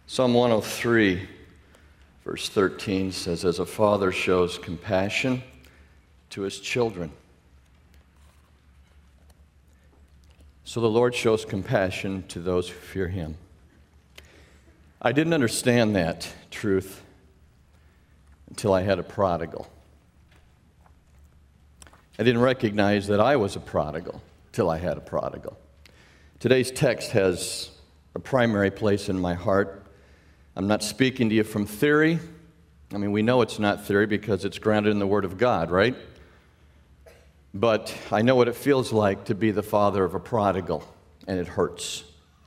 Psalm 103, verse 13 says, "As a father shows compassion to his children, so the Lord shows compassion to those who fear him." I didn't understand that truth until I had a prodigal. I didn't recognize that I was a prodigal till I had a prodigal. Today's text has a primary place in my heart. I'm not speaking to you from theory. I mean, we know it's not theory because it's grounded in the Word of God, right? But I know what it feels like to be the father of a prodigal, and it hurts.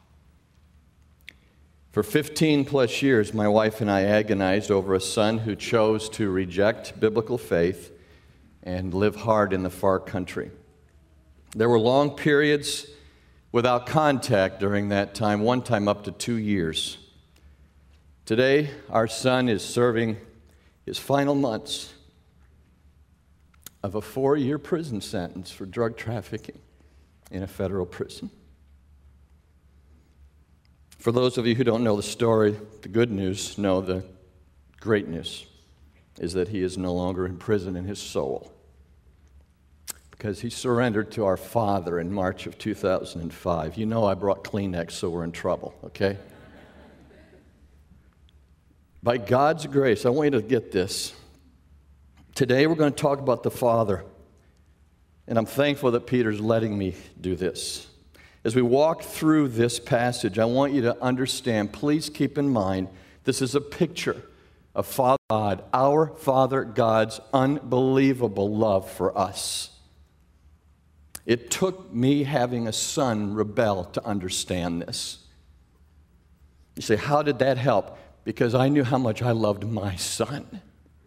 For 15 plus years, my wife and I agonized over a son who chose to reject biblical faith and live hard in the far country. There were long periods without contact during that time, one time up to 2 years. Today, our son is serving his final months of a 4-year prison sentence for drug trafficking in a federal prison. For those of you who don't know the story, the good news, no, the great news is that he is no longer in prison in his soul, because he surrendered to our Father in March of 2005. You know I brought Kleenex, so we're in trouble, okay? By God's grace, I want you to get this. Today we're going to talk about the Father, and I'm thankful that Peter's letting me do this. As we walk through this passage, I want you to understand, please keep in mind, this is a picture of Father God, our Father God's unbelievable love for us. It took me having a son rebel to understand this. You say, how did that help? Because I knew how much I loved my son.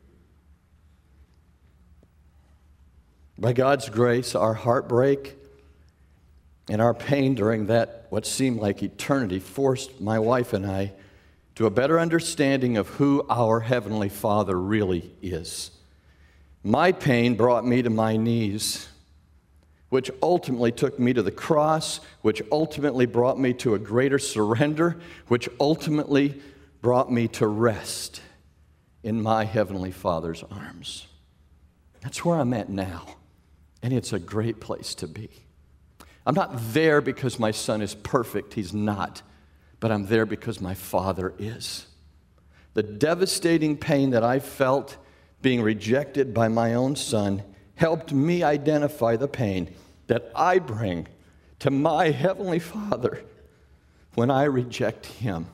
By God's grace, our heartbreak and our pain during that, what seemed like eternity, forced my wife and I to a better understanding of who our Heavenly Father really is. My pain brought me to my knees, which ultimately took me to the cross, which ultimately brought me to a greater surrender, which ultimately brought me to rest in my Heavenly Father's arms. That's where I'm at now, and it's a great place to be. I'm not there because my son is perfect. He's not. But I'm there because my Father is. The devastating pain that I felt being rejected by my own son helped me identify the pain that I bring to my Heavenly Father when I reject him.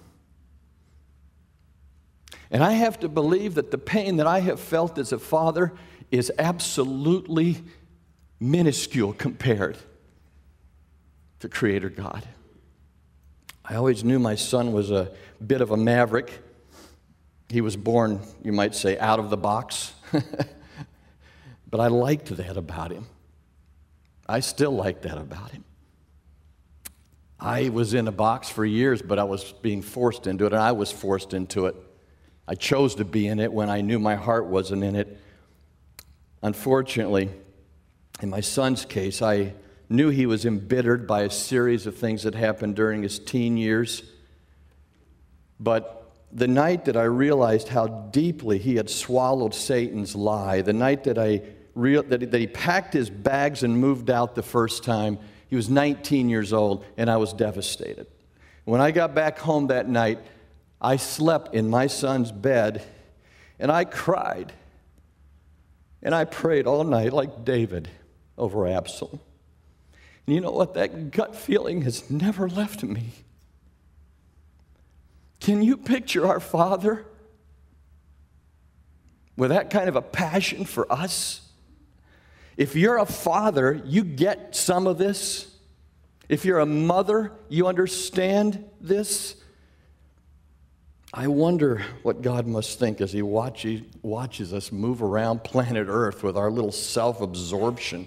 And I have to believe that the pain that I have felt as a father is absolutely minuscule compared to Creator God. I always knew my son was a bit of a maverick. He was born, you might say, out of the box. But I liked that about him. I still like that about him. I was in a box for years, but I was being forced into it, and I was forced into it. I chose to be in it when I knew my heart wasn't in it. Unfortunately, in my son's case, I knew he was embittered by a series of things that happened during his teen years. But the night that I realized how deeply he had swallowed Satan's lie, the night that that he packed his bags and moved out the first time, he was 19 years old, and I was devastated. When I got back home that night, I slept in my son's bed, and I cried. And I prayed all night like David over Absalom. And you know what? That gut feeling has never left me. Can you picture our Father with that kind of a passion for us? If you're a father, you get some of this. If you're a mother, you understand this. I wonder what God must think as he watches us move around planet Earth with our little self-absorption.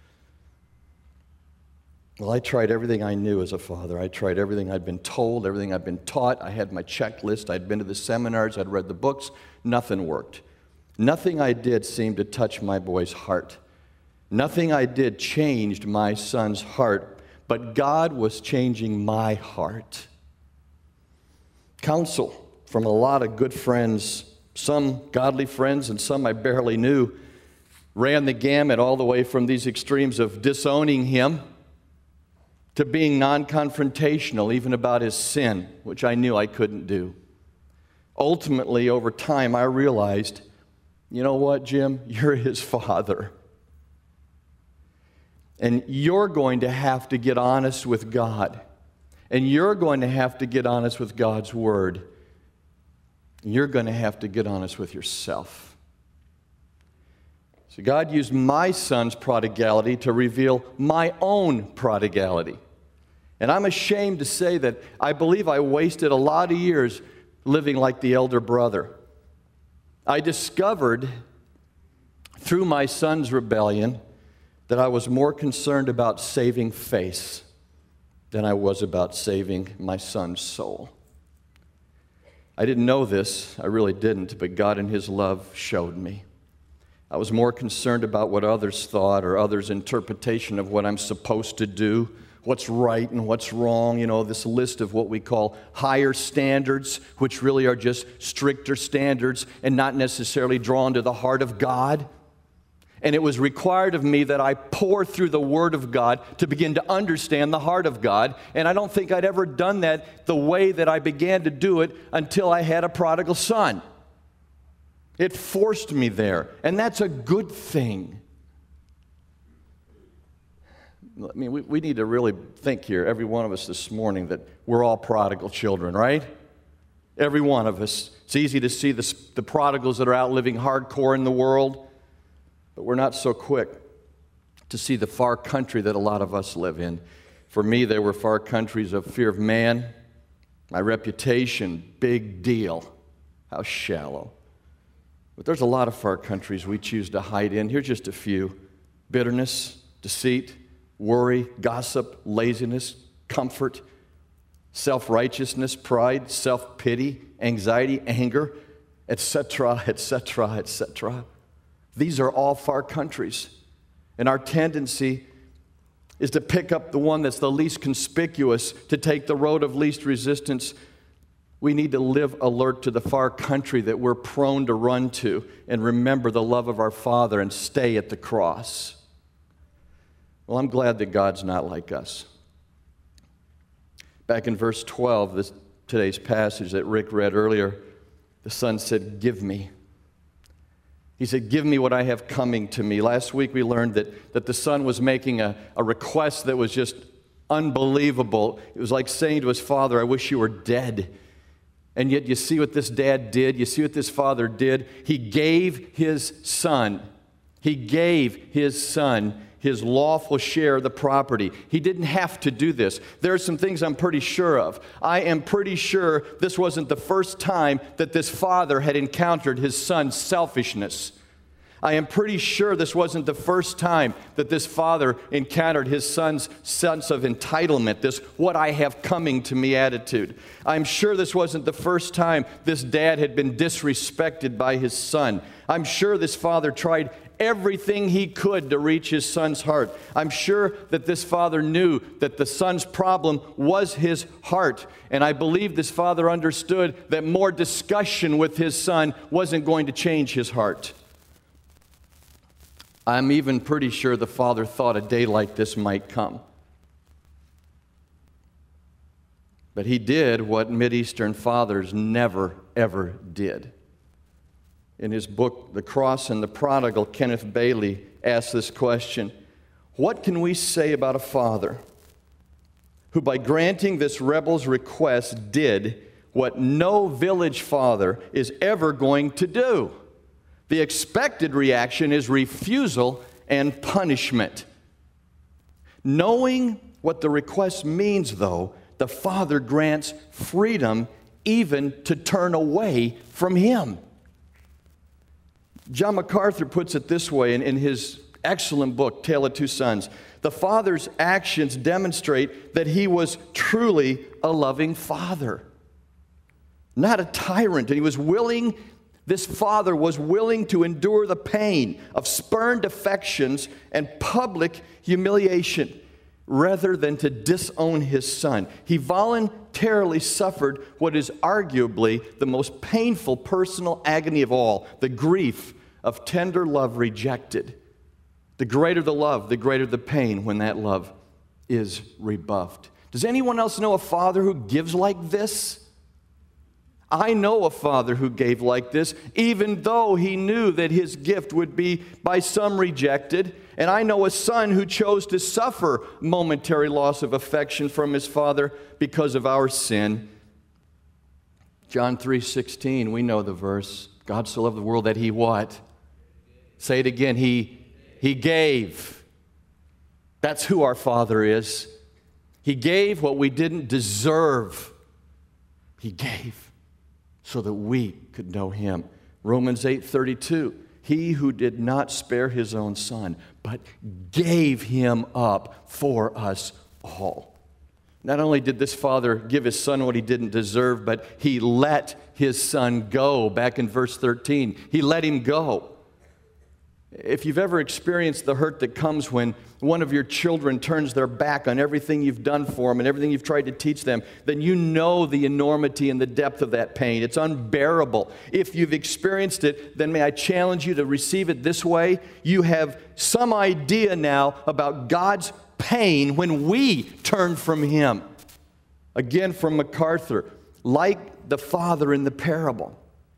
Well, I tried everything I knew as a father. I tried everything I'd been told, everything I'd been taught. I had my checklist. I'd been to the seminars. I'd read the books. Nothing worked. Nothing I did seemed to touch my boy's heart. Nothing I did changed my son's heart, but God was changing my heart. Counsel from a lot of good friends, some godly friends and some I barely knew, ran the gamut all the way from these extremes of disowning him to being non-confrontational, even about his sin, which I knew I couldn't do. Ultimately, over time, I realized, you know what, Jim? You're his father. And you're going to have to get honest with God. And you're going to have to get honest with God's Word. You're going to have to get honest with yourself. So God used my son's prodigality to reveal my own prodigality. And I'm ashamed to say that I believe I wasted a lot of years living like the elder brother. I discovered through my son's rebellion that I was more concerned about saving face than I was about saving my son's soul. I didn't know this, I really didn't, but God in His love showed me. I was more concerned about what others thought or others' interpretation of what I'm supposed to do, what's right and what's wrong, this list of what we call higher standards, which really are just stricter standards and not necessarily drawn to the heart of God. And it was required of me that I pour through the Word of God to begin to understand the heart of God. And I don't think I'd ever done that the way that I began to do it until I had a prodigal son. It forced me there, and that's a good thing. I mean, we need to really think here, every one of us this morning, that we're all prodigal children, right? Every one of us. It's easy to see the prodigals that are out living hardcore in the world, but we're not so quick to see the far country that a lot of us live in. For me, they were far countries of fear of man, my reputation, big deal. How shallow. But there's a lot of far countries we choose to hide in. Here's just a few. Bitterness, deceit, worry, gossip, laziness, comfort, self-righteousness, pride, self-pity, anxiety, anger, etc., etc., etc. These are all far countries. And our tendency is to pick up the one that's the least conspicuous, to take the road of least resistance. We need to live alert to the far country that we're prone to run to and remember the love of our Father and stay at the cross. Well, I'm glad that God's not like us. Back in verse 12, today's passage that Rick read earlier, the son said, "Give me." He said, "Give me what I have coming to me." Last week we learned that the son was making a request that was just unbelievable. It was like saying to his father, "I wish you were dead." And yet you see what this dad did. You see what this father did. He gave his son. He gave his son his lawful share of the property. He didn't have to do this. There are some things I'm pretty sure of. I am pretty sure this wasn't the first time that this father had encountered his son's selfishness. I am pretty sure this wasn't the first time that this father encountered his son's sense of entitlement, this "what I have coming to me" attitude. I'm sure this wasn't the first time this dad had been disrespected by his son. I'm sure this father tried everything he could to reach his son's heart. I'm sure that this father knew that the son's problem was his heart. And I believe this father understood that more discussion with his son wasn't going to change his heart. I'm even pretty sure the father thought a day like this might come. But he did what Mideastern fathers never, ever did. In his book, The Cross and the Prodigal, Kenneth Bailey asked this question: what can we say about a father who, by granting this rebel's request, did what no village father is ever going to do? The expected reaction is refusal and punishment. Knowing what the request means, though, the father grants freedom even to turn away from him. John MacArthur puts it this way in his excellent book, Tale of Two Sons. The father's actions demonstrate that he was truly a loving father, not a tyrant. And this father was willing to endure the pain of spurned affections and public humiliation. rather than to disown his son. He voluntarily suffered what is arguably the most painful personal agony of all, the grief of tender love rejected. The greater the love, the greater the pain when that love is rebuffed. Does anyone else know a father who gives like this? I know a father who gave like this, even though he knew that his gift would be by some rejected. And I know a son who chose to suffer momentary loss of affection from his father because of our sin. John 3:16, we know the verse. God so loved the world that he what? Say it again. He gave. That's who our Father is. He gave what we didn't deserve. He gave so that we could know him. Romans 8:32, he who did not spare his own son, but gave him up for us all. Not only did this father give his son what he didn't deserve, but he let his son go. Back in verse 13, he let him go. If you've ever experienced the hurt that comes when one of your children turns their back on everything you've done for them and everything you've tried to teach them, then you know the enormity and the depth of that pain. It's unbearable. If you've experienced it, then may I challenge you to receive it this way. You have some idea now about God's pain when we turn from him. Again, from MacArthur, like the father in the parable.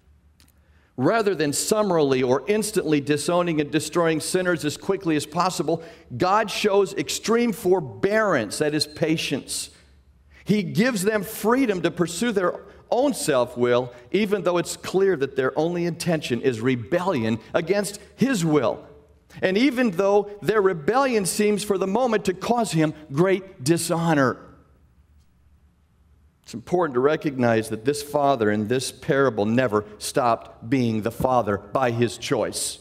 Rather than summarily or instantly disowning and destroying sinners as quickly as possible, God shows extreme forbearance, that is patience. He gives them freedom to pursue their own self-will, even though it's clear that their only intention is rebellion against his will. And even though their rebellion seems for the moment to cause him great dishonor. It's important to recognize that this father in this parable never stopped being the father by his choice.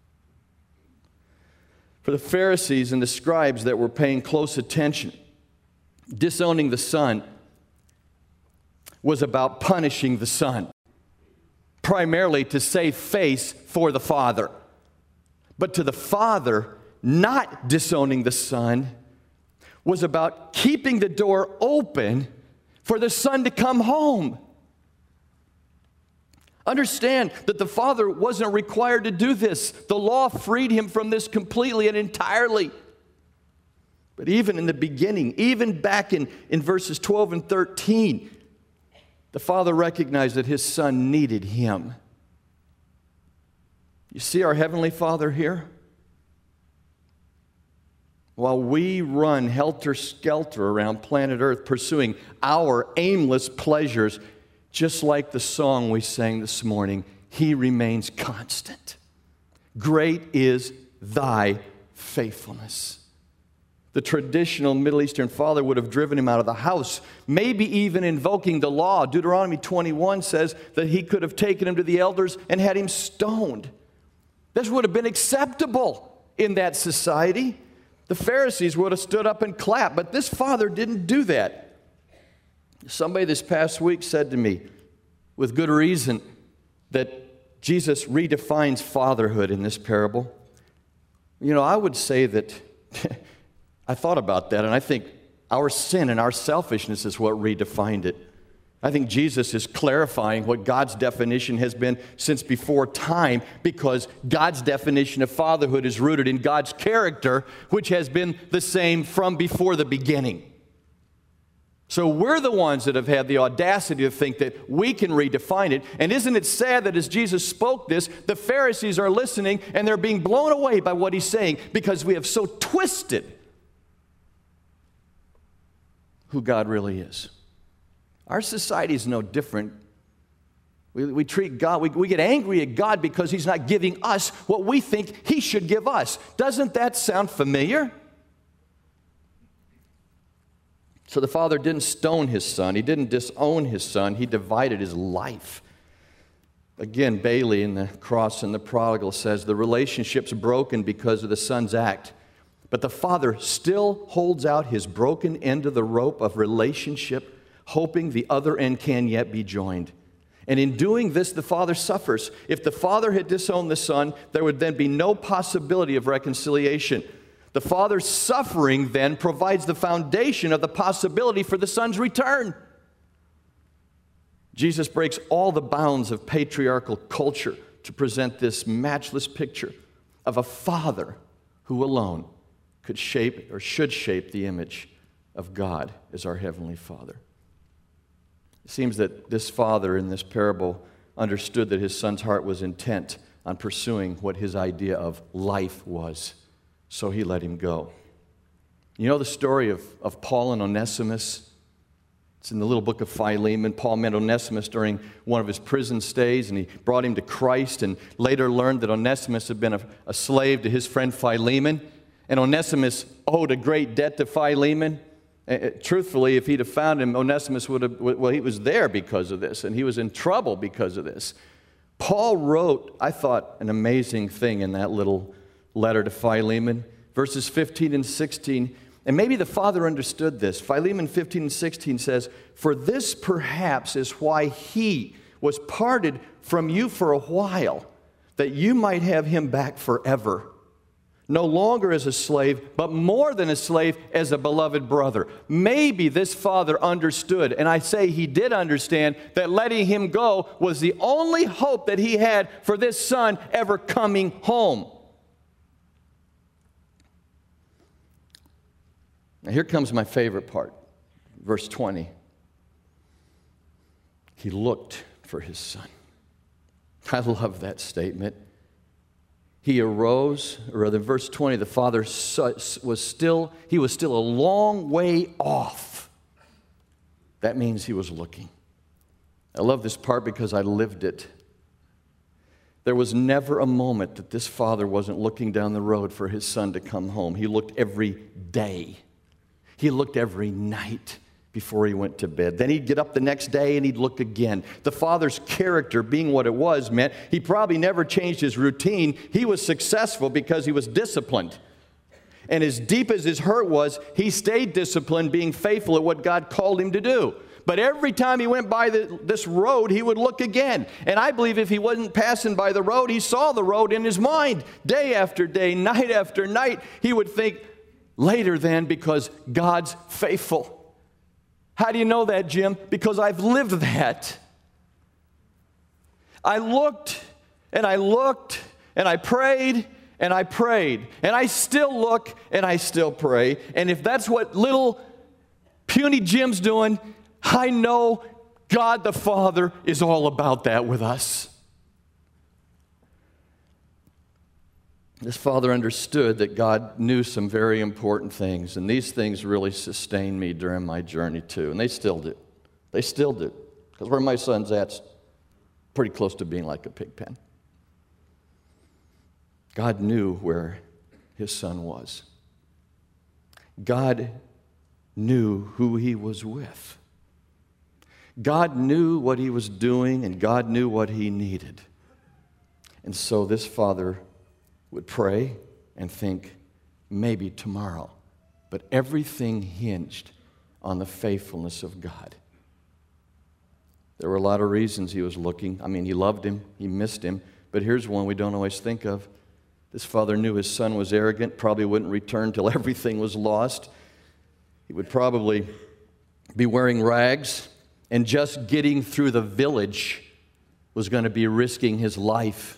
For the Pharisees and the scribes that were paying close attention, disowning the son was about punishing the son, primarily to save face for the father. But to the father, not disowning the son was about keeping the door open for the son to come home. Understand that the father wasn't required to do this. The law freed him from this completely and entirely. But even in the beginning, even back in verses 12 and 13, the father recognized that his son needed him. You see our Heavenly Father here? While we run helter-skelter around planet Earth pursuing our aimless pleasures, just like the song we sang this morning, he remains constant. Great is thy faithfulness. The traditional Middle Eastern father would have driven him out of the house, maybe even invoking the law. Deuteronomy 21 says that he could have taken him to the elders and had him stoned. This would have been acceptable in that society. The Pharisees would have stood up and clapped, but this father didn't do that. Somebody this past week said to me, with good reason, that Jesus redefines fatherhood in this parable. You know, I would say that, I thought about that, and I think our sin and our selfishness is what redefined it. I think Jesus is clarifying what God's definition has been since before time, because God's definition of fatherhood is rooted in God's character, which has been the same from before the beginning. So we're the ones that have had the audacity to think that we can redefine it. And isn't it sad that as Jesus spoke this, the Pharisees are listening and they're being blown away by what he's saying, because we have so twisted who God really is. Our society is no different. We treat God, we get angry at God because he's not giving us what we think he should give us. Doesn't that sound familiar? So the father didn't stone his son. He didn't disown his son. He divided his life. Again, Bailey in the Cross and the Prodigal says the relationship's broken because of the son's act. But the father still holds out his broken end of the rope of relationship, hoping the other end can yet be joined. And in doing this, the father suffers. If the father had disowned the son, there would then be no possibility of reconciliation. The Father's suffering then provides the foundation of the possibility for the Son's return. Jesus breaks all the bounds of patriarchal culture to present this matchless picture of a Father who alone could shape or should shape the image of God as our Heavenly Father. It seems that this father in this parable understood that his son's heart was intent on pursuing what his idea of life was, so he let him go. You know the story of Paul and Onesimus? It's in the little book of Philemon. Paul met Onesimus during one of his prison stays, and he brought him to Christ, and later learned that Onesimus had been a slave to his friend Philemon, and Onesimus owed a great debt to Philemon. Truthfully, if he'd have found him, Onesimus would have, well, he was there because of this, and he was in trouble because of this. Paul wrote, I thought, an amazing thing in that little letter to Philemon, verses 15 and 16, and maybe the father understood this. Philemon 15 and 16 says, "For this perhaps is why he was parted from you for a while, that you might have him back forever. No longer as a slave, but more than a slave, as a beloved brother." Maybe this father understood, and I say he did understand, that letting him go was the only hope that he had for this son ever coming home. Now here comes my favorite part, verse 20. He looked for his son. I love that statement. He arose, or rather, verse 20, the father was still a long way off. That means he was looking. I love this part because I lived it. There was never a moment that this father wasn't looking down the road for his son to come home. He looked every day. He looked every night before he went to bed. Then he'd get up the next day and he'd look again. The father's character, being what it was, meant he probably never changed his routine. He was successful because he was disciplined. And as deep as his hurt was, he stayed disciplined, being faithful at what God called him to do. But every time he went by this road, he would look again. And I believe if he wasn't passing by the road, he saw the road in his mind. Day after day, night after night, he would think, later then, because God's faithful. How do you know that, Jim? Because I've lived that. I looked, and I looked, and I prayed, and I prayed. And I still look, and I still pray. And if that's what little puny Jim's doing, I know God the Father is all about that with us. This father understood that God knew some very important things, and these things really sustained me during my journey too, and they still do. They still do, because where my son's at's pretty close to being like a pig pen. God knew where his son was. God knew who he was with. God knew what he was doing, and God knew what he needed. And so this father would pray and think, maybe tomorrow. But everything hinged on the faithfulness of God. There were a lot of reasons he was looking. I mean, he loved him, he missed him, but here's one we don't always think of. This father knew his son was arrogant, probably wouldn't return till everything was lost. He would probably be wearing rags, and just getting through the village was going to be risking his life.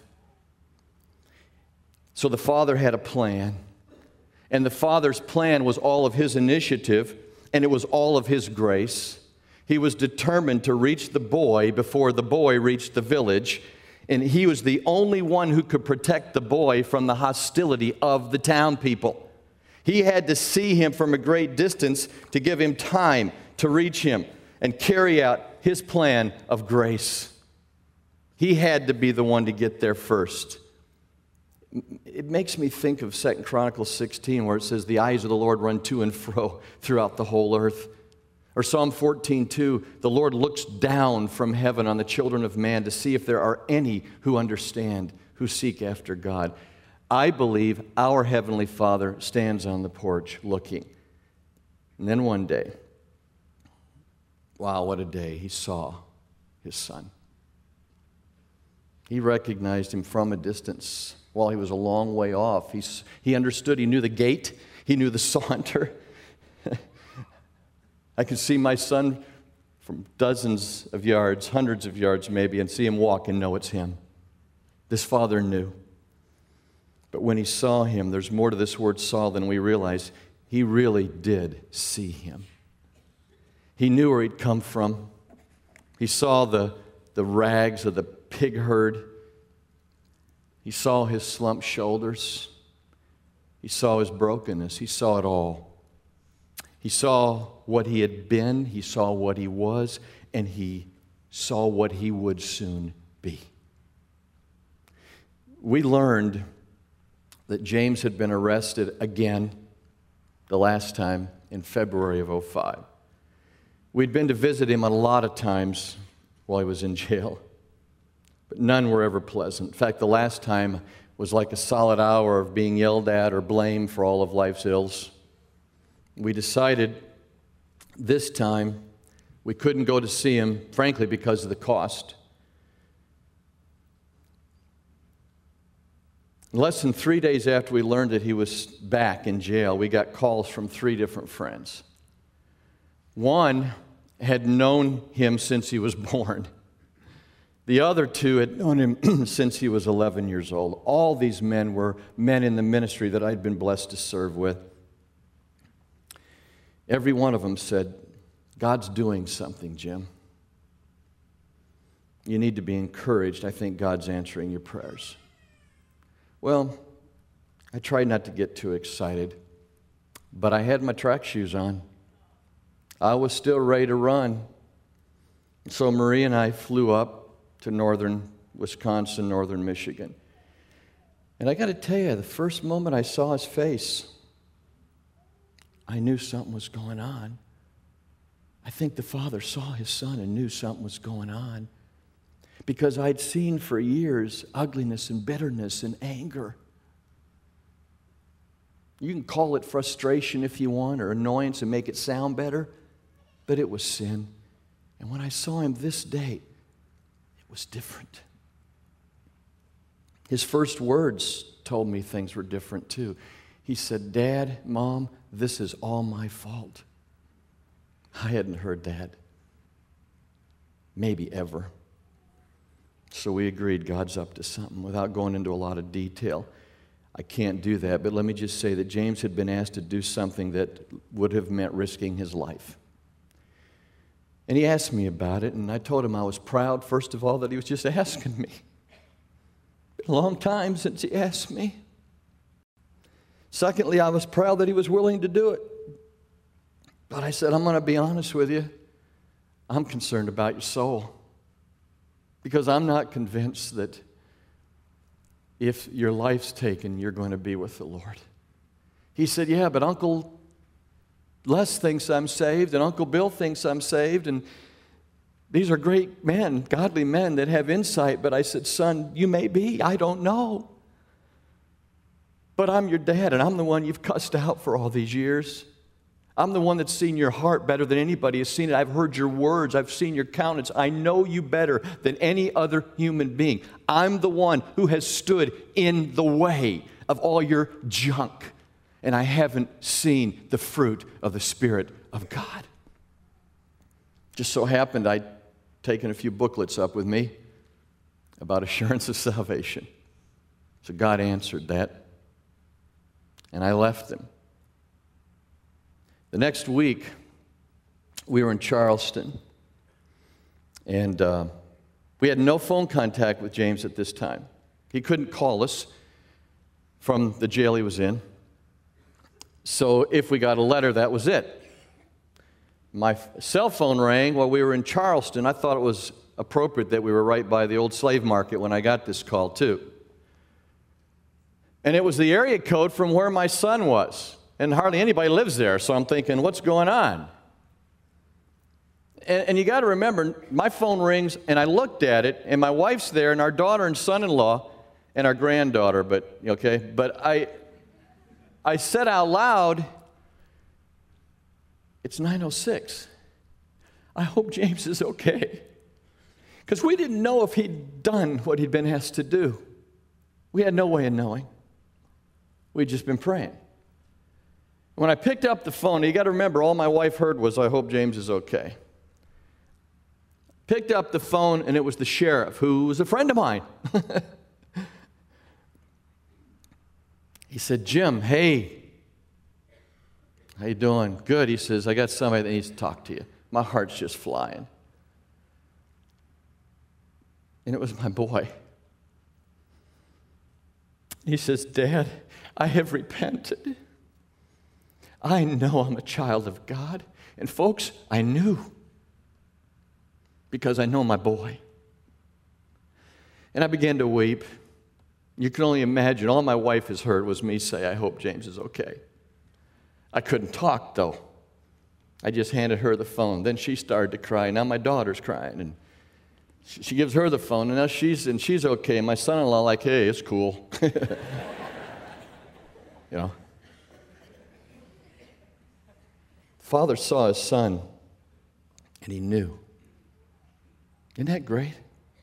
So the father had a plan, and the father's plan was all of his initiative, and it was all of his grace. He was determined to reach the boy before the boy reached the village, and he was the only one who could protect the boy from the hostility of the town people. He had to see him from a great distance to give him time to reach him and carry out his plan of grace. He had to be the one to get there first. It makes me think of 2 Chronicles 16, where it says, the eyes of the Lord run to and fro throughout the whole earth. Or Psalm 14:2, the Lord looks down from heaven on the children of man to see if there are any who understand, who seek after God. I believe our Heavenly Father stands on the porch looking. And then one day, wow, what a day, he saw his son. He recognized him from a distance while he was a long way off. He understood. He knew the gait. He knew the saunter. I could see my son from dozens of yards, hundreds of yards maybe, and see him walk and know it's him. This father knew. But when he saw him, there's more to this word saw than we realize. He really did see him. He knew where he'd come from. He saw the rags of the pig herd. He saw his slumped shoulders. He saw his brokenness. He saw it all. He saw what he had been. He saw what he was. And he saw what he would soon be. We learned that James had been arrested again the last time in February of 2005. We'd been to visit him a lot of times while he was in jail, but none were ever pleasant. In fact, the last time was like a solid hour of being yelled at or blamed for all of life's ills. We decided this time we couldn't go to see him, frankly, because of the cost. Less than 3 days after we learned that he was back in jail, we got calls from 3 different friends. One had known him since he was born. The other 2 had known him since he was 11 years old. All these men were men in the ministry that I'd been blessed to serve with. Every one of them said, "God's doing something, Jim. You need to be encouraged. I think God's answering your prayers." Well, I tried not to get too excited, but I had my track shoes on. I was still ready to run. So Marie and I flew up to northern Wisconsin, northern Michigan. And I got to tell you, the first moment I saw his face, I knew something was going on. I think the father saw his son and knew something was going on. Because I'd seen for years ugliness and bitterness and anger. You can call it frustration if you want, or annoyance and make it sound better, but it was sin. And when I saw him this day, it was different. His first words told me things were different too. He said, "Dad, Mom, this is all my fault." I hadn't heard that, maybe ever. So we agreed God's up to something. Without going into a lot of detail, I can't do that, but let me just say that James had been asked to do something that would have meant risking his life. And he asked me about it, and I told him I was proud, first of all, that he was just asking me. It's been a long time since he asked me. Secondly, I was proud that he was willing to do it. But I said, I'm going to be honest with you. I'm concerned about your soul. Because I'm not convinced that if your life's taken, you're going to be with the Lord. He said, yeah, but Uncle Les thinks I'm saved, and Uncle Bill thinks I'm saved, and these are great men, godly men that have insight. But I said, son, you may be, I don't know. But I'm your dad, and I'm the one you've cussed out for all these years. I'm the one that's seen your heart better than anybody has seen it. I've heard your words. I've seen your countenance. I know you better than any other human being. I'm the one who has stood in the way of all your junk. And I haven't seen the fruit of the Spirit of God. Just so happened I'd taken a few booklets up with me about assurance of salvation. So God answered that. And I left them. The next week, we were in Charleston, and we had no phone contact with James at this time. He couldn't call us from the jail he was in. So if we got a letter, that was it. My cell phone rang while we were in Charleston. I thought it was appropriate that we were right by the old slave market when I got this call, too. And it was the area code from where my son was. And hardly anybody lives there, so I'm thinking, what's going on? And you got to remember, my phone rings, and I looked at it, and my wife's there, and our daughter and son-in-law, and our granddaughter, but I said out loud, it's 9:06. I hope James is okay. Because we didn't know if he'd done what he'd been asked to do. We had no way of knowing. We'd just been praying. When I picked up the phone, you got to remember, all my wife heard was, "I hope James is okay." Picked up the phone, and it was the sheriff, who was a friend of mine. He said, "Jim, hey, how you doing?" "Good." He says, "I got somebody that needs to talk to you." My heart's just flying. And it was my boy. He says, "Dad, I have repented. I know I'm a child of God." And folks, I knew, because I know my boy. And I began to weep. You can only imagine, all my wife has heard was me say, "I hope James is okay." I couldn't talk, though. I just handed her the phone. Then she started to cry. Now my daughter's crying. And she gives her the phone, and now she's okay. And my son-in-law like, "Hey, it's cool." You know. Father saw his son, and he knew. Isn't that great?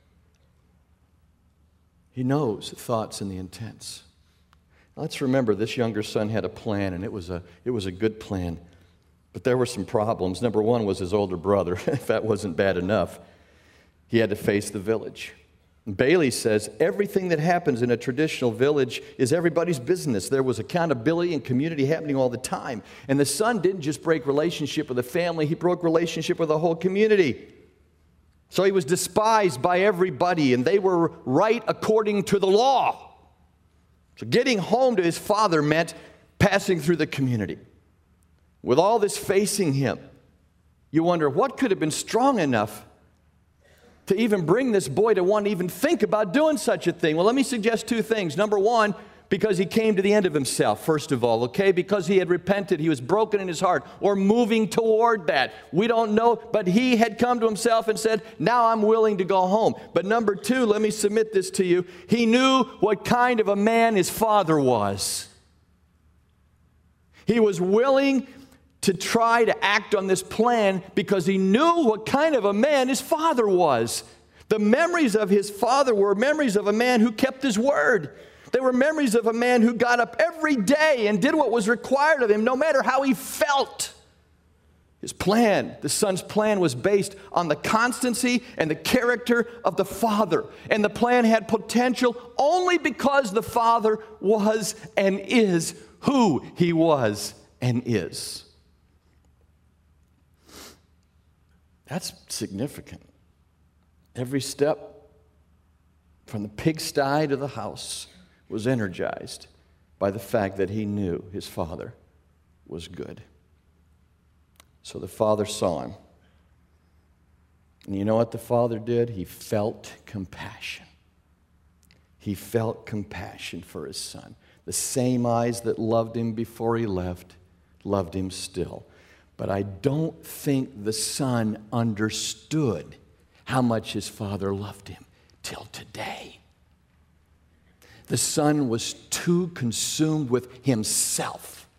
He knows the thoughts and the intents. Now, let's remember, this younger son had a plan, and it was a good plan. But there were some problems. Number one was his older brother. If that wasn't bad enough, he had to face the village. Bailey says everything that happens in a traditional village is everybody's business. There was accountability and community happening all the time. And the son didn't just break relationship with the family, he broke relationship with the whole community. So he was despised by everybody, and they were right according to the law. So getting home to his father meant passing through the community. With all this facing him, you wonder, what could have been strong enough to even bring this boy to want to even think about doing such a thing? Well, let me suggest two things. Number one, because he came to the end of himself, first of all, okay? Because he had repented, he was broken in his heart, or moving toward that. We don't know, but he had come to himself and said, "Now I'm willing to go home." But number two, let me submit this to you. He knew what kind of a man his father was. He was willing to try to act on this plan because he knew what kind of a man his father was. The memories of his father were memories of a man who kept his word. They were memories of a man who got up every day and did what was required of him, no matter how he felt. His plan, the son's plan, was based on the constancy and the character of the father. And the plan had potential only because the father was and is who he was and is. That's significant. Every step from the pigsty to the house was energized by the fact that he knew his father was good. So the father saw him. And you know what the father did? He felt compassion. He felt compassion for his son. The same eyes that loved him before he left loved him still. But I don't think the son understood how much his father loved him till today. The son was too consumed with himself.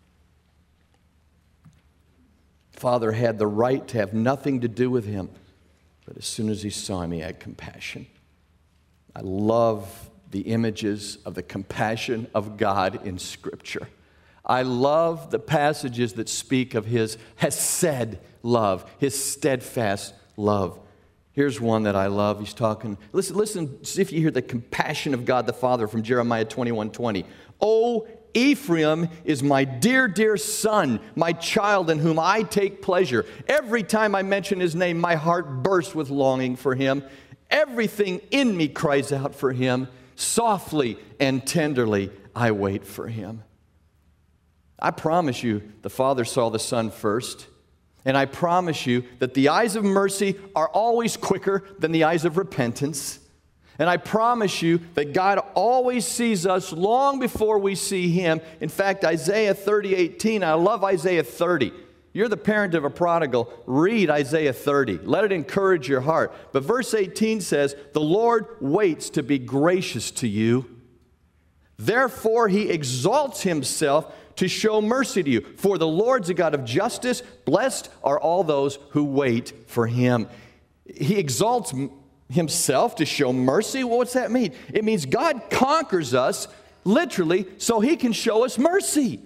Father had the right to have nothing to do with him, but as soon as he saw him, he had compassion. I love the images of the compassion of God in Scripture. I love the passages that speak of his hesed love, his steadfast love. Here's one that I love. He's talking, listen, see if you hear the compassion of God the Father from Jeremiah 21:20. "Oh, Ephraim is my dear, dear son, my child in whom I take pleasure. Every time I mention his name, my heart bursts with longing for him. Everything in me cries out for him. Softly and tenderly I wait for him." I promise you, the Father saw the Son first. And I promise you that the eyes of mercy are always quicker than the eyes of repentance. And I promise you that God always sees us long before we see him. In fact, Isaiah 30:18, I love Isaiah 30. You're the parent of a prodigal, read Isaiah 30. Let it encourage your heart. But verse 18 says, "The Lord waits to be gracious to you. Therefore he exalts himself to show mercy to you. For the Lord's a God of justice. Blessed are all those who wait for him." He exalts himself to show mercy. Well, what's that mean? It means God conquers us, literally, so he can show us mercy.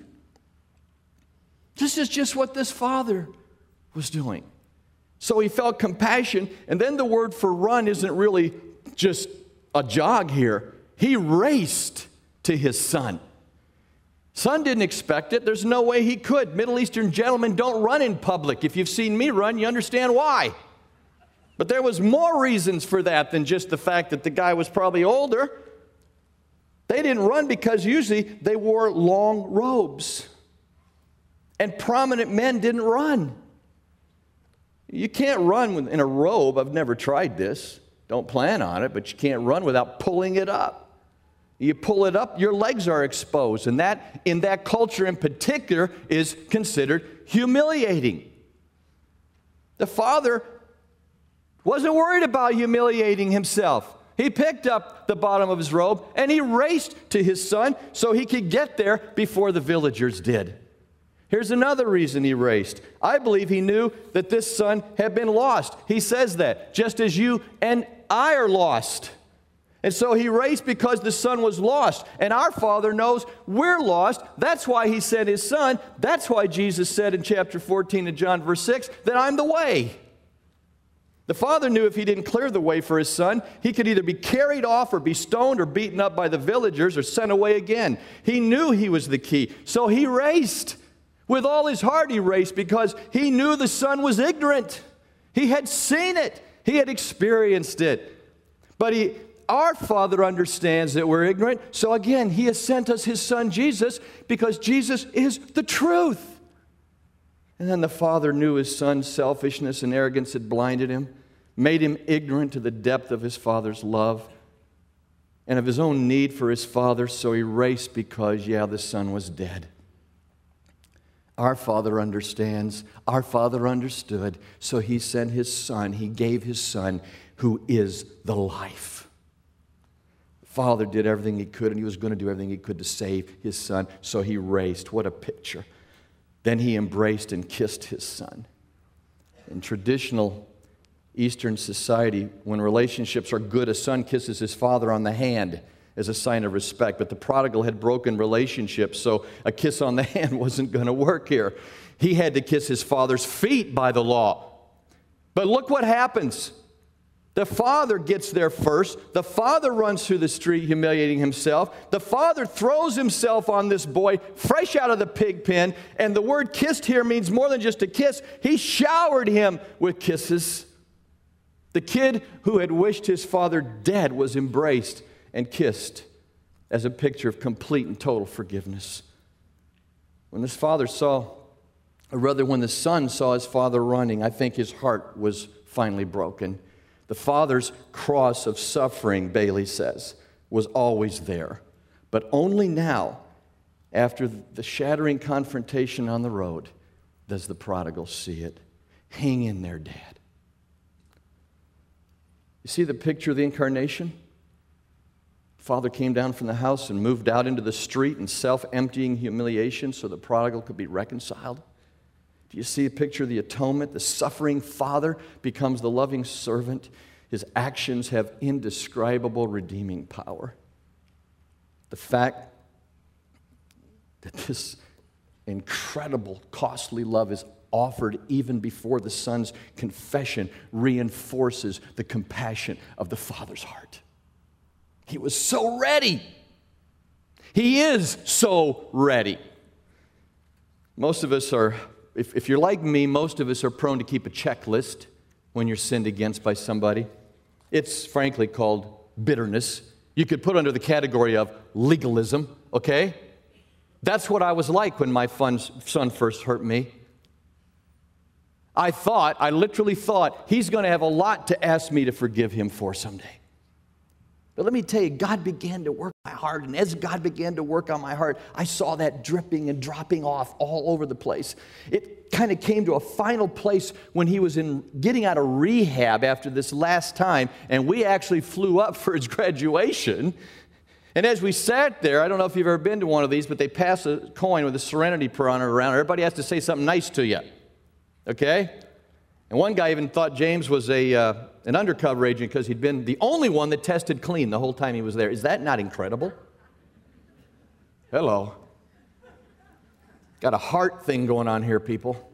This is just what this father was doing. So he felt compassion, and then the word for run isn't really just a jog here. He raced to his son. Son didn't expect it. There's no way he could. Middle Eastern gentlemen don't run in public. If you've seen me run, you understand why. But there was more reasons for that than just the fact that the guy was probably older. They didn't run because usually they wore long robes. And prominent men didn't run. You can't run in a robe. I've never tried this. Don't plan on it, but you can't run without pulling it up. You pull it up, your legs are exposed. And that, in that culture in particular, is considered humiliating. The father wasn't worried about humiliating himself. He picked up the bottom of his robe and he raced to his son so he could get there before the villagers did. Here's another reason he raced. I believe he knew that this son had been lost. He says that, just as you and I are lost. And so he raced because the son was lost. And our Father knows we're lost. That's why he sent his son. That's why Jesus said in chapter 14 of John, verse 6, that I'm the way. The father knew if he didn't clear the way for his son, he could either be carried off or be stoned or beaten up by the villagers or sent away again. He knew he was the key. So he raced. With all his heart he raced because he knew the son was ignorant. He had seen it. He had experienced it. But our Father understands that we're ignorant. So again, he has sent us his son Jesus because Jesus is the truth. And then the father knew his son's selfishness and arrogance had blinded him, made him ignorant to the depth of his father's love and of his own need for his father. So he raced because, the son was dead. Our Father understands. Our Father understood. So he sent his son. He gave his son who is the life. The Father did everything he could, and he was going to do everything he could to save his son. So he raced. What a picture. Then he embraced and kissed his son. In traditional Eastern society, when relationships are good, a son kisses his father on the hand as a sign of respect. But the prodigal had broken relationships, so a kiss on the hand wasn't going to work here. He had to kiss his father's feet by the law. But look what happens. The father gets there first. The father runs through the street humiliating himself. The father throws himself on this boy fresh out of the pig pen. And the word kissed here means more than just a kiss. He showered him with kisses. The kid who had wished his father dead was embraced and kissed as a picture of complete and total forgiveness. When this father saw, or rather when the son saw his father running, I think his heart was finally broken. The father's cross of suffering, Bailey says, was always there. But only now, after the shattering confrontation on the road, does the prodigal see it. Hang in there, Dad. You see the picture of the incarnation? Father came down from the house and moved out into the street in self-emptying humiliation so the prodigal could be reconciled. Do you see a picture of the atonement? The suffering father becomes the loving servant. His actions have indescribable redeeming power. The fact that this incredible, costly love is offered even before the son's confession reinforces the compassion of the father's heart. He was so ready. He is so ready. Most of us are, if you're like me, most of us are prone to keep a checklist when you're sinned against by somebody. It's frankly called bitterness. You could put under the category of legalism, okay? That's what I was like when my son first hurt me. I literally thought, he's going to have a lot to ask me to forgive him for someday. But let me tell you, God began to work on my heart, and as God began to work on my heart, I saw that dripping and dropping off all over the place. It kind of came to a final place when he was getting out of rehab after this last time, and we actually flew up for his graduation. And as we sat there, I don't know if you've ever been to one of these, but they pass a coin with a Serenity Prayer on it around. Everybody has to say something nice to you, okay? And one guy even thought James was a an undercover agent because he'd been the only one that tested clean the whole time he was there. Is that not incredible? Hello. Got a heart thing going on here, people.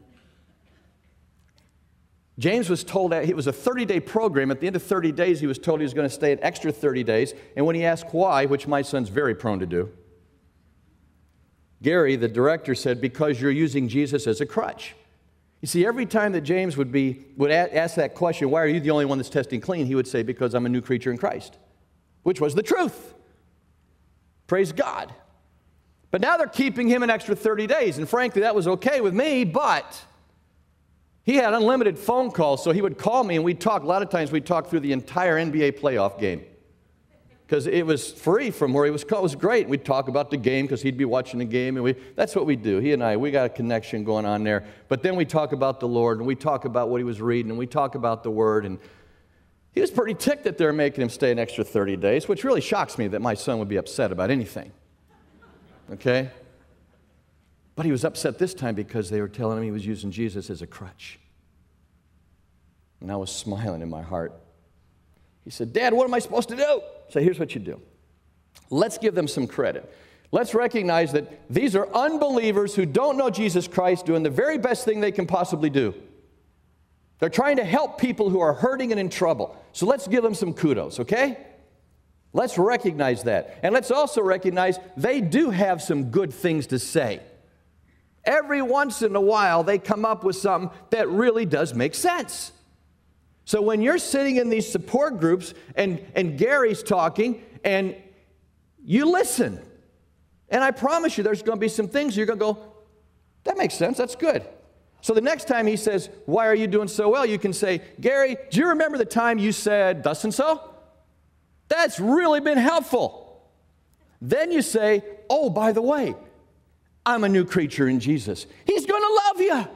James was told that it was a 30-day program. At the end of 30 days, he was told he was going to stay an extra 30 days. And when he asked why, which my son's very prone to do, Gary, the director, said, because you're using Jesus as a crutch. You see, every time that James would ask that question, why are you the only one that's testing clean? He would say, because I'm a new creature in Christ, which was the truth. Praise God. But now they're keeping him an extra 30 days. And frankly, that was okay with me, but he had unlimited phone calls, so he would call me and we'd talk. A lot of times we'd talk through the entire NBA playoff game because it was free from where he was called. It was great. We'd talk about the game because he'd be watching the game, and that's what we do. He and I, we got a connection going on there. But then we talk about the Lord, and we talk about what he was reading, and we talk about the Word. And he was pretty ticked that they're making him stay an extra 30 days, which really shocks me that my son would be upset about anything. Okay? But he was upset this time because they were telling him he was using Jesus as a crutch. And I was smiling in my heart. He said, Dad, what am I supposed to do? So here's what you do. Let's give them some credit. Let's recognize that these are unbelievers who don't know Jesus Christ doing the very best thing they can possibly do. They're trying to help people who are hurting and in trouble. So let's give them some kudos, okay? Let's recognize that. And let's also recognize they do have some good things to say. Every once in a while, they come up with something that really does make sense. So when you're sitting in these support groups and Gary's talking and you listen, and I promise you there's going to be some things you're going to go, that makes sense, that's good. So the next time he says, why are you doing so well? You can say, Gary, do you remember the time you said thus and so? That's really been helpful. Then you say, oh, by the way, I'm a new creature in Jesus. He's going to love you.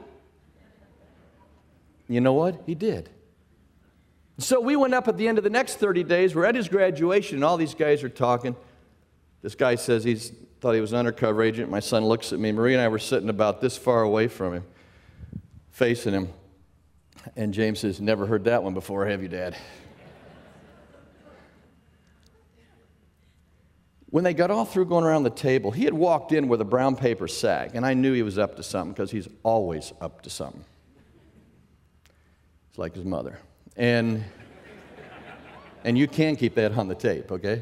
You know what? He did. So we went up at the end of the next 30 days. We're at his graduation, and all these guys are talking. This guy says he thought he was an undercover agent. My son looks at me. Marie and I were sitting about this far away from him, facing him. And James says, never heard that one before, have you, Dad? When they got all through going around the table, he had walked in with a brown paper sack, and I knew he was up to something because he's always up to something. It's like his mother. And you can keep that on the tape, okay?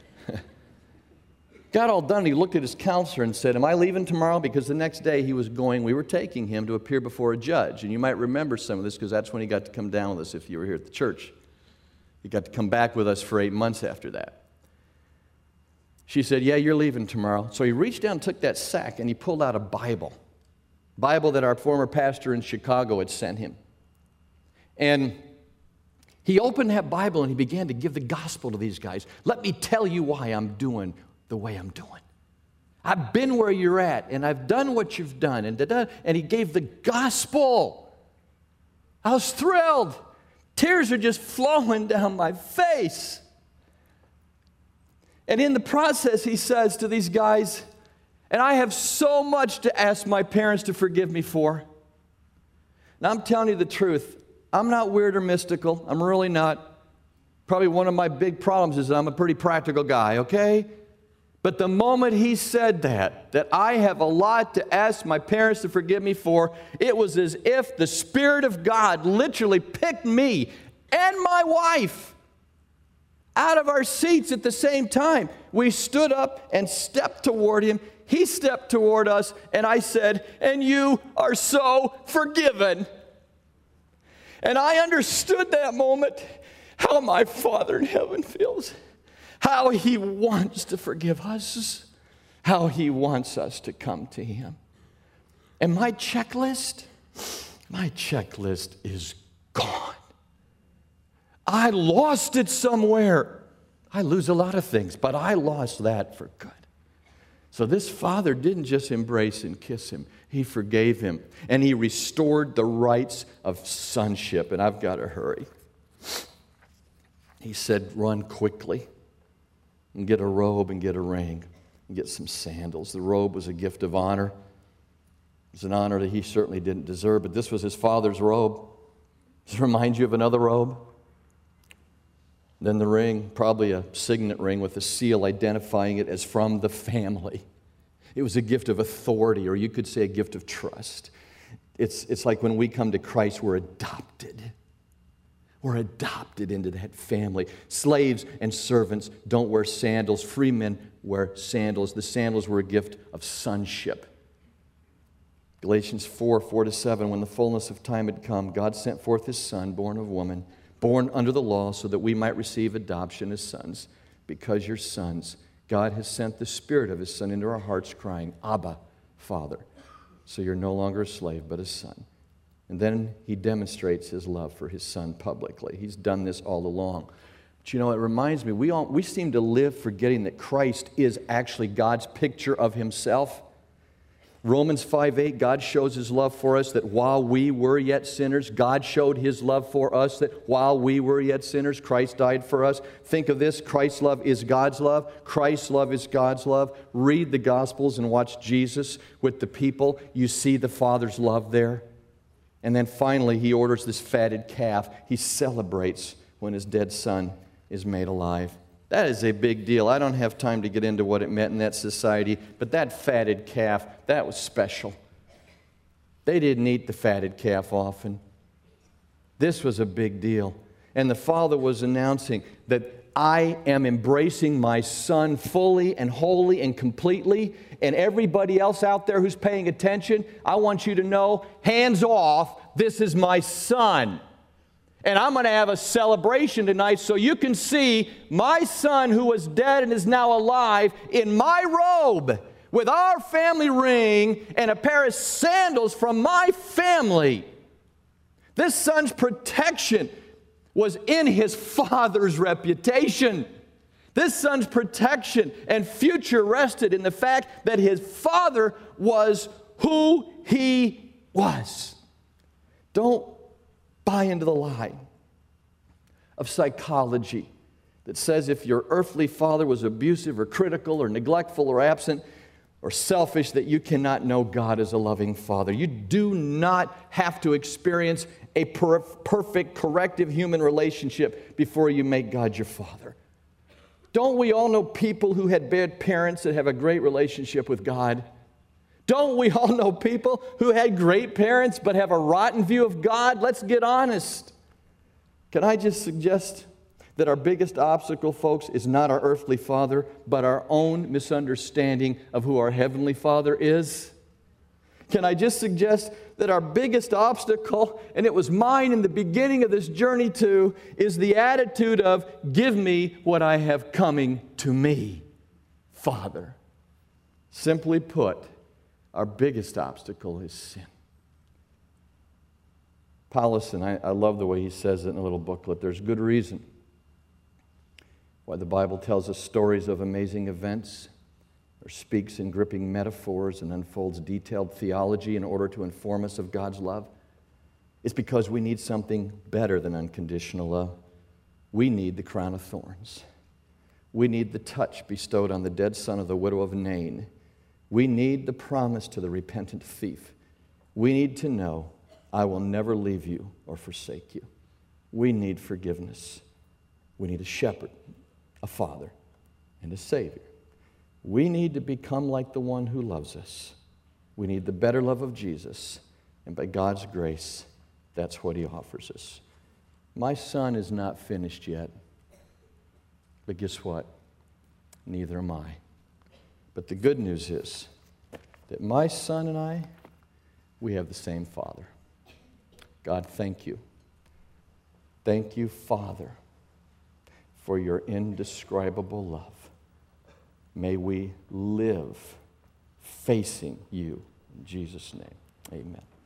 Got all done, he looked at his counselor and said, am I leaving tomorrow? Because the next day we were taking him to appear before a judge. And you might remember some of this because that's when he got to come down with us if you were here at the church. He got to come back with us for 8 months after that. She said, yeah, you're leaving tomorrow. So he reached down, took that sack, and he pulled out a Bible that our former pastor in Chicago had sent him. And he opened that Bible and he began to give the gospel to these guys. Let me tell you why I'm doing the way I'm doing. I've been where you're at, and I've done what you've done. And he gave the gospel. I was thrilled. Tears are just flowing down my face. And in the process, he says to these guys, and I have so much to ask my parents to forgive me for. Now, I'm telling you the truth. I'm not weird or mystical. I'm really not. Probably one of my big problems is I'm a pretty practical guy, okay? But the moment he said that I have a lot to ask my parents to forgive me for, it was as if the Spirit of God literally picked me and my wife out of our seats at the same time. We stood up and stepped toward him. He stepped toward us, and I said, and you are so forgiven. And I understood that moment, how my Father in heaven feels, how he wants to forgive us, how he wants us to come to him. And my checklist is gone. I lost it somewhere. I lose a lot of things, but I lost that for good. So this father didn't just embrace and kiss him. He forgave him, and he restored the rights of sonship. And I've got to hurry. He said, run quickly and get a robe and get a ring and get some sandals. The robe was a gift of honor. It was an honor that he certainly didn't deserve, but this was his father's robe. Does it remind you of another robe? Then the ring, probably a signet ring with a seal identifying it as from the family. It was a gift of authority, or you could say a gift of trust. It's like when we come to Christ, we're adopted. We're adopted into that family. Slaves and servants don't wear sandals. Free men wear sandals. The sandals were a gift of sonship. Galatians 4:4-7, when the fullness of time had come, God sent forth His Son, born of woman, born under the law, so that we might receive adoption as sons. Because you're sons, God has sent the Spirit of His Son into our hearts, crying, Abba, Father. So you're no longer a slave, but a son. And then He demonstrates His love for His Son publicly. He's done this all along. But you know, it reminds me, we seem to live forgetting that Christ is actually God's picture of Himself. Romans 5:8, God shows His love for us that while we were yet sinners, God showed His love for us that while we were yet sinners, Christ died for us. Think of this, Christ's love is God's love. Christ's love is God's love. Read the Gospels and watch Jesus with the people. You see the Father's love there. And then finally, He orders this fatted calf. He celebrates when His dead son is made alive. That is a big deal. I don't have time to get into what it meant in that society, but that fatted calf, that was special. They didn't eat the fatted calf often. This was a big deal. And the father was announcing that I am embracing my son fully and wholly and completely. And everybody else out there who's paying attention, I want you to know, hands off, this is my son. And I'm going to have a celebration tonight so you can see my son who was dead and is now alive in my robe with our family ring and a pair of sandals from my family. This son's protection was in his father's reputation. This son's protection and future rested in the fact that his father was who he was. Don't buy into the lie of psychology that says if your earthly father was abusive or critical or neglectful or absent or selfish, that you cannot know God as a loving father. You do not have to experience a perfect, corrective human relationship before you make God your father. Don't we all know people who had bad parents that have a great relationship with God? Don't we all know people who had great parents but have a rotten view of God? Let's get honest. Can I just suggest that our biggest obstacle, folks, is not our earthly father, but our own misunderstanding of who our heavenly Father is? Can I just suggest that our biggest obstacle, and it was mine in the beginning of this journey too, is the attitude of, give me what I have coming to me, Father. Simply put, our biggest obstacle is sin. Paulson, I love the way he says it in a little booklet. There's good reason why the Bible tells us stories of amazing events, or speaks in gripping metaphors and unfolds detailed theology in order to inform us of God's love. It's because we need something better than unconditional love. We need the crown of thorns. We need the touch bestowed on the dead son of the widow of Nain. We need the promise to the repentant thief. We need to know, I will never leave you or forsake you. We need forgiveness. We need a shepherd, a father, and a savior. We need to become like the one who loves us. We need the better love of Jesus. And by God's grace, that's what He offers us. My son is not finished yet. But guess what? Neither am I. But the good news is that my son and I, we have the same Father. God, thank you. Thank you, Father, for your indescribable love. May we live facing you. In Jesus' name, amen.